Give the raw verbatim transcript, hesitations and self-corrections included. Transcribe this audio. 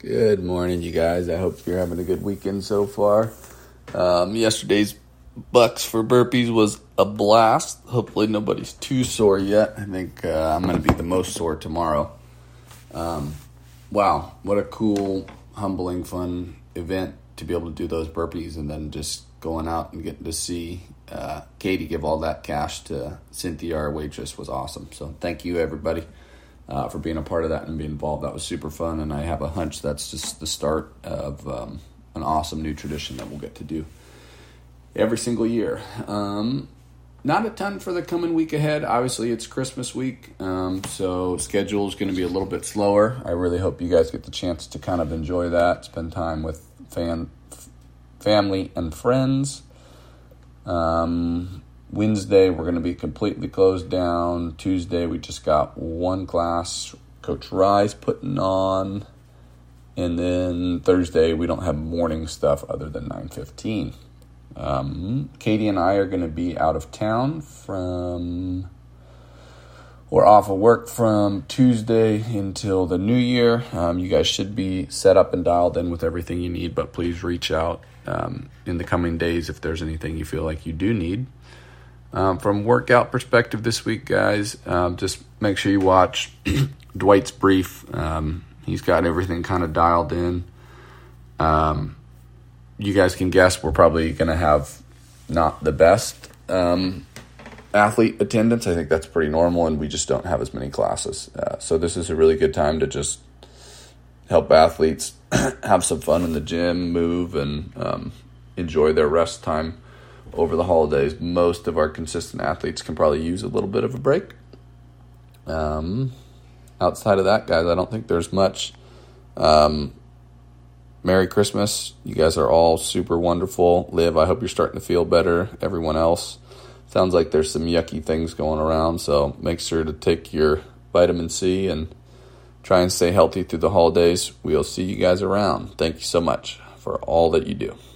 Good morning, you guys. I hope you're having a good weekend so far. Um, yesterday's Bucks for burpees was a blast. Hopefully nobody's too sore yet. I think uh, I'm going to be the most sore tomorrow. Um, wow, what a cool, humbling, fun event to be able to do those burpees and then just going out and getting to see uh, Katie give all that cash to Cynthia, our waitress, was awesome. So thank you, everybody. Uh, for being a part of that and being involved. That was super fun, and I have a hunch that's just the start of um, an awesome new tradition that we'll get to do every single year. Um, not a ton for the coming week ahead. Obviously, it's Christmas week, um, so schedule is going to be a little bit slower. I really hope you guys get the chance to kind of enjoy that, spend time with fan, family and friends. Um... Wednesday, we're going to be completely closed down. Tuesday, we just got one class Coach Rise putting on. And then Thursday, we don't have morning stuff other than nine fifteen. Um, Katie and I are going to be out of town from... We're off of work from Tuesday until the new year. Um, you guys should be set up and dialed in with everything you need, but please reach out um, in the coming days if there's anything you feel like you do need. Um, from workout perspective this week, guys, um, just make sure you watch Dwight's brief. Um, he's got everything kind of dialed in. Um, you guys can guess we're probably going to have not the best um, athlete attendance. I think that's pretty normal, and we just don't have as many classes. Uh, so this is a really good time to just help athletes have some fun in the gym, move, and um, enjoy their rest time. Over the holidays, most of our consistent athletes can probably use a little bit of a break. Um, outside of that, guys, I don't think there's much. Um, Merry Christmas. You guys are all super wonderful. Liv, I hope you're starting to feel better. Everyone else. Sounds like there's some yucky things going around, so make sure to take your vitamin C and try and stay healthy through the holidays. We'll see you guys around. Thank you so much for all that you do.